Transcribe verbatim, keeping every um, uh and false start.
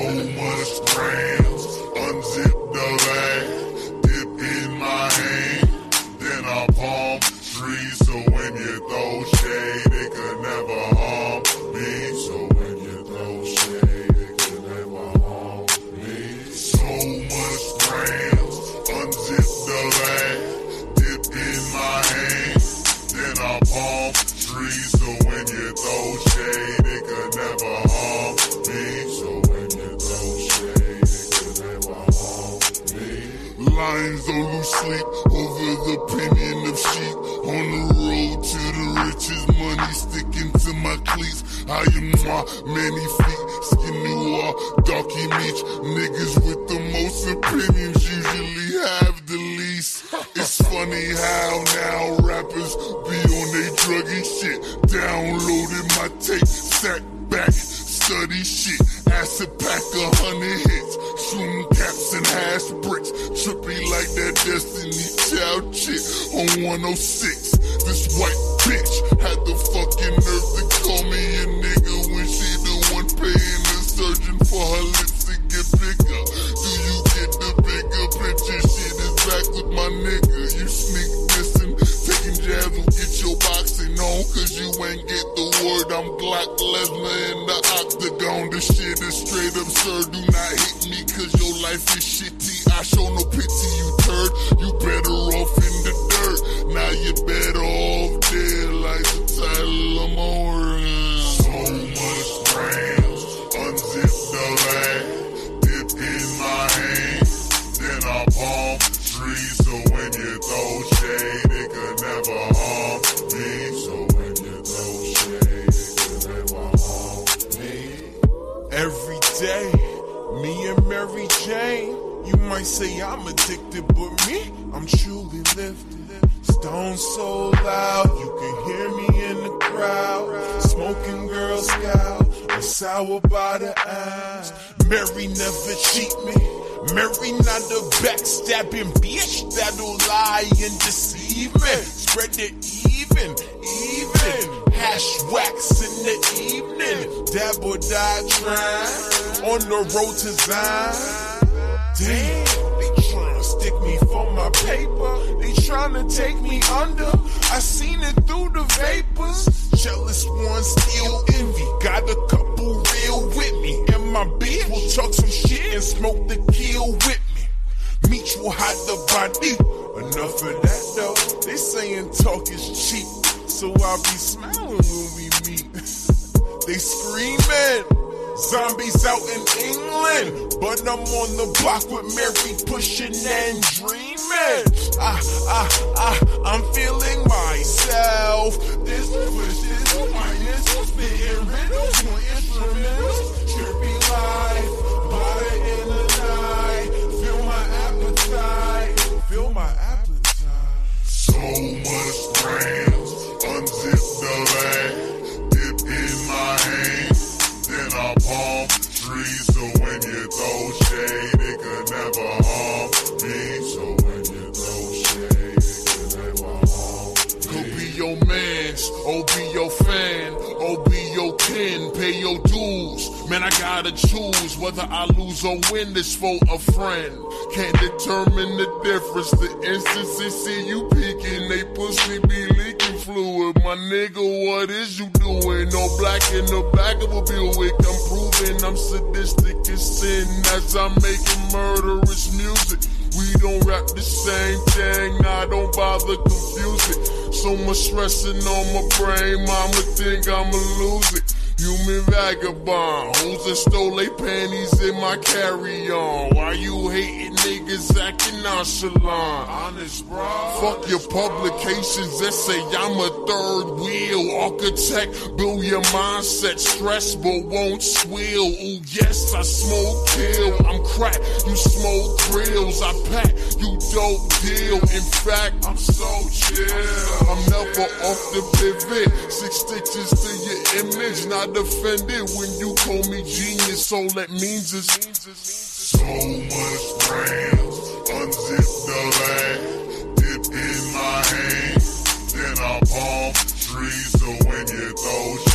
much grams, unzip the bag, dip in my hand, then I palm trees. So when you throw shade, it could never harm me. So when you throw shade, it could never harm me. So much grams, unzip the bag, dip in my hand, then I palm trees. So when you throw shade, it could never harm me. So when you throw shade, it could never harm me. Lions on loose sleep over the opinion of sheep. On the road to the riches, money sticking to my cleats. I am my many feet, skinny wall, darky meat. Niggas with the most opinions usually have the least. It's funny how now rappers be on they druggy shit. Downloaded my tape, sat back, study shit. Acid pack a hundred hits, shroom caps and hash bricks. Trippy like that Destiny Child shit on one oh six. This white bitch had the fucking nerve to call me a nigga when she the one paying the surgeon for her lips to get bigger. Do you get the bigger picture? Shit is back with my nigga. You sneak dissing, taking jabs will get your boxing on, cause you ain't get the word. I'm Glock Lesnar in the octagon. This shit is straight absurd. Do not hit me cause your life is shitty. I show no pity, you turd. You better off in the dirt. Now you better off dead like the title of my world. So much grams, unzip the bag, dip in my hand, then I palm trees. So when you throw shade, it could never harm me. So when you throw shade, it could never harm me. Every day, me and Mary Jane. You might say I'm addicted, but me, I'm truly lifted. Stone so loud, you can hear me in the crowd. Smoking Girl Scout, I'm sour by the ass. Mary never cheat me. Mary not a backstabbing bitch that'll lie and deceive me. Spread it even, even. Hash wax in the evening. Dab or die trying on the road to Zion. Damn, they tryna stick me for my paper. They tryna take me under. I seen it through the vapors. Jealous ones still envy. Got a couple real with me. And my bitch will talk some shit and smoke the kill with me. Meet will hide the body. Enough of that though. They saying talk is cheap, so I'll be smiling when we meet. They screaming. Zombies out in England, but I'm on the block with Mary pushing and dreaming. Ah, ah, ah, I'm feeling myself. This push, this minus, spitting riddles, more instrumentals. Trippy life, water in the night. Feel my appetite, feel my appetite. So much grams, unzip the bag, dip in my hand. Then I palm trees. So when you throw shade, it could never harm me. So when you throw shade, it could never harm me. Could be your mans, or be your fan, or be your kin, pay your dues. Man, I gotta choose whether I lose or win this for a friend. Can't determine the difference. The instant they see you peeking, they pussy be leaking fluid. My nigga, what is you doing? No black in the back of a Buick. I'm proving I'm sadistic as sin as I'm making murderous music. We don't rap the same thing, I don't bother confuse it. So much stressing on my brain, mama think I'ma lose it. Human vagabond, hoes and stole they panties in my carry-on. Why you hating niggas acting nonchalant? Honest, bro. Fuck your publications that say I'm a third wheel architect. Build your mindset, stress but won't squeal. Ooh yes, I smoke kill. I'm crack, you smoke grills. I pack, you dope deal. In fact, I'm so chill. I'm never off the pivot. Six stitches to your image, not offended when you call me genius. All that means is so much grams, unzip the bag, dip in my hand, then I palm trees. So when you throw